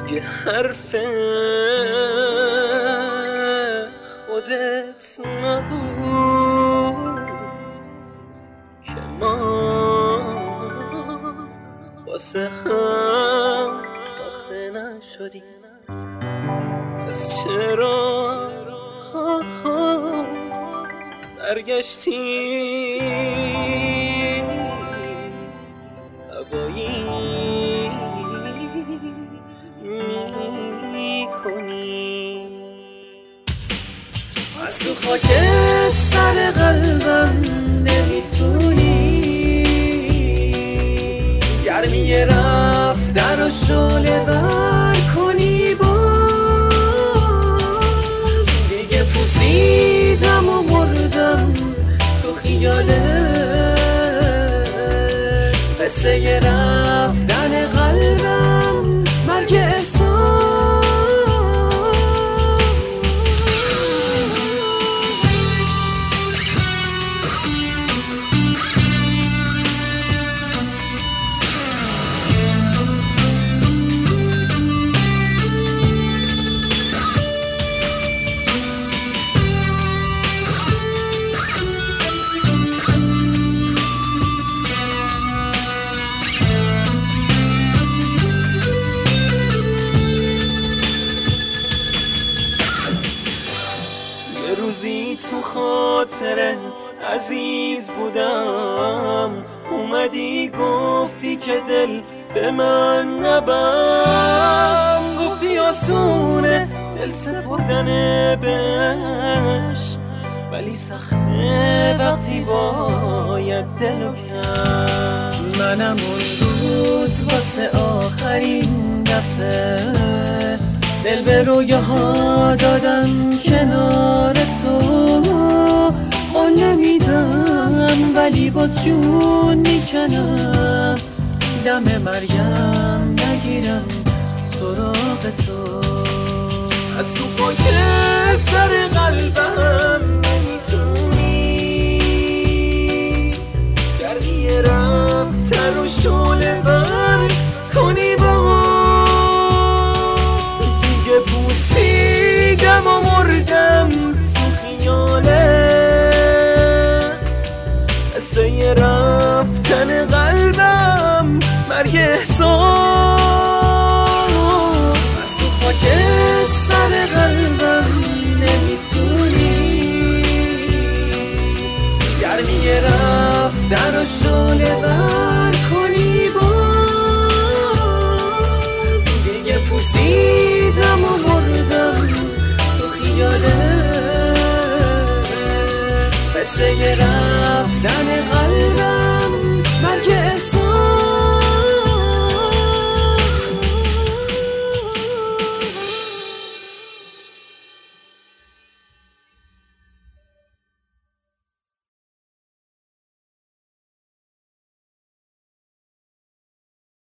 یه حرف خودت نبود که ما واسه هم ساخته نشدیم. از چرا برگشتی هوایی میکنی؟ از تو خاک سر قلبم نمیتونی گرمی رفتن و شعله ور کنی. باز دیگه پوسیدم و مردم تو خیاله قصه رفتن قلبم مرگ احساس. روزی تو خاطرت عزیز بودم، اومدی گفتی که دل به من نبم. گفتی آسونه دل سپردن بهش، ولی سخته وقتی باید دلو کرد. منم اون روز واسه آخرین دفعه دل به رویاها دادم کنار تو. قول نمیدم ولی باز جون میکنم، دم مریم نگیرم سراغ تو. از تو خاک سر قلبم نمیتونی گرمی رفتن و شعله ور کنی. پوسیدم و مردم تو خیالت قصه رفتن قلبم مرگ احساس. از تو خاک سر قلبم نمیتونی گرمی رفتن و شعله ور کنی. باز دیگه پوسیدم و مردم تو خیاله قصه رفتن قلبم